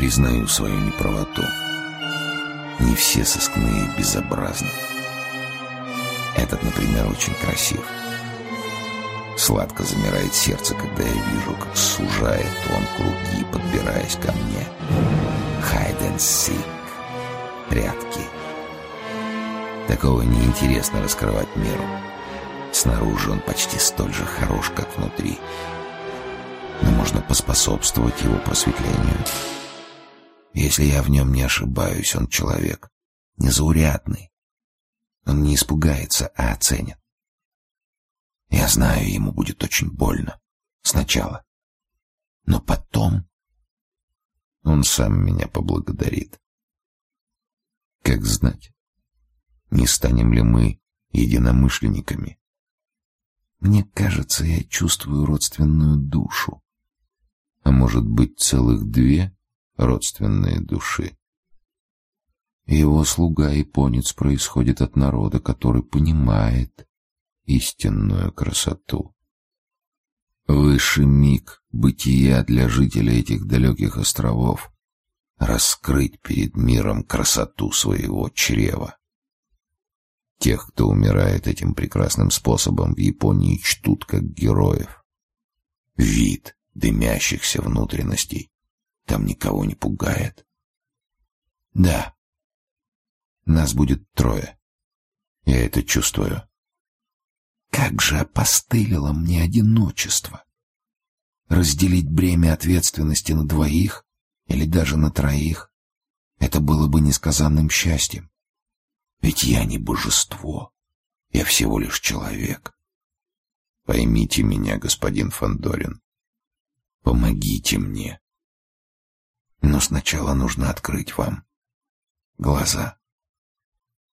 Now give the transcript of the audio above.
Признаю свою неправоту. Не все сыскные безобразны. Этот, например, очень красив. Сладко замирает сердце, когда я вижу, как сужает он круги, подбираясь ко мне. Hide and seek. Прятки. Такого неинтересно раскрывать миру. Снаружи он почти столь же хорош, как внутри. Но можно поспособствовать его просветлению. Если я в нем не ошибаюсь, он человек незаурядный. Он не испугается, а оценит. Я знаю, ему будет очень больно. Сначала. Но потом он сам меня поблагодарит. Как знать, не станем ли мы единомышленниками? Мне кажется, я чувствую родственную душу. А может быть, целых две родственные души. Его слуга японец происходит от народа, который понимает истинную красоту. Высший миг бытия для жителей этих далеких островов — раскрыть перед миром красоту своего чрева. Тех, кто умирает этим прекрасным способом, в Японии чтут как героев. Вид дымящихся внутренностей там никого не пугает. Да, нас будет 3. Я это чувствую. Как же опостылило мне одиночество. Разделить бремя ответственности на 2 или даже на 3 — это было бы несказанным счастьем. Ведь я не божество, я всего лишь человек. Поймите меня, господин Фандорин. Помогите мне. Но сначала нужно открыть вам глаза.